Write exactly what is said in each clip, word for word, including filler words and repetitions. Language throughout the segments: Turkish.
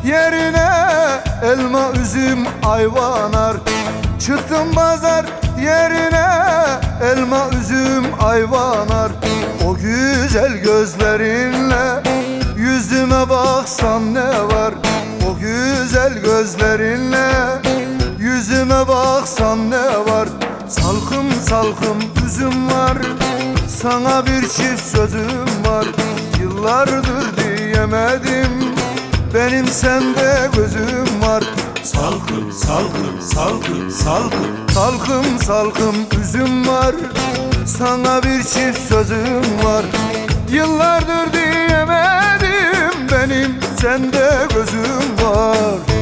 yerine elma, üzüm, ayvanar. Çıktım pazar yerine elma, üzüm, ayvanar. O güzel gözlerinle yüzüme baksan ne var? O güzel gözlerinle yüzüme baksan ne var? Salkım salkım üzüm var, sana bir çift sözüm var. Yıllardır diyemedim, benim sende gözüm var. Salkım salkım salkım salkım Salkım salkım üzüm var, sana bir çift sözüm var. Yıllardır diyemedim, benim sende gözüm var.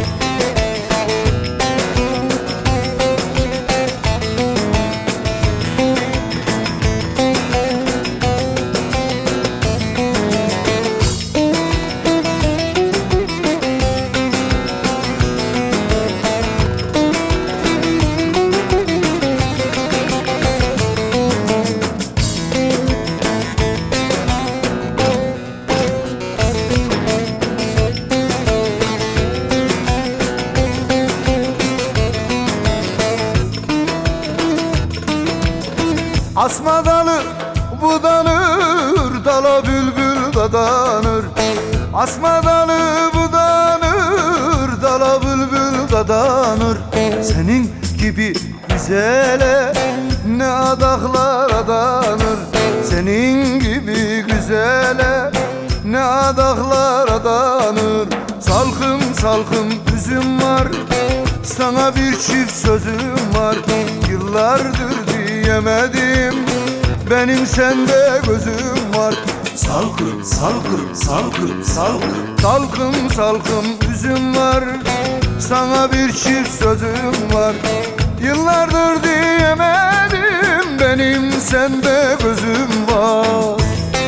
Asma dalı budanır, dala bülbül dadanır. Asma dalı budanır, dala bülbül dadanır. Senin gibi güzele ne adaklar adanır. Senin gibi güzele ne adaklar adanır. Salkım salkım üzüm var, sana bir çift sözüm var. Yıllardır diyemedim, benim sende gözüm var. Salkım salkım salkım salkım Salkım salkım üzüm var, sana bir çift sözüm var. Yıllardır diyemedim, benim sende gözüm var.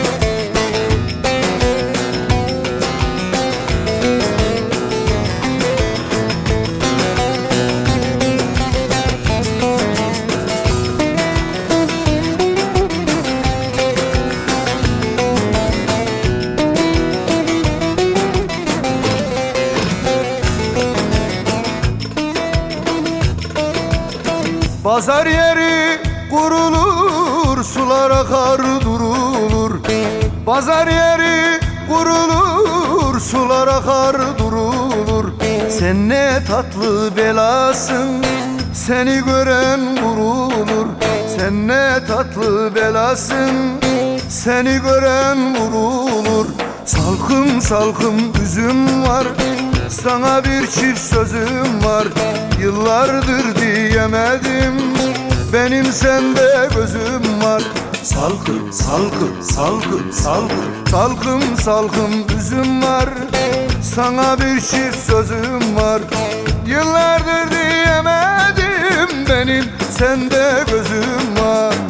Pazar yeri kurulur, sular akar durulur. Pazar yeri kurulur, sular akar durulur. Sen ne tatlı belasın, seni gören vurulur. Sen ne tatlı belasın, seni gören vurulur. Salkım salkım üzüm var, sana bir çift sözüm var. Yıllardır diyemedim, benim sende gözüm var. Salkım salkım salkım salkım Salkım salkım üzüm var, sana bir çift sözüm var. Yıllardır diyemedim, benim sende gözüm var.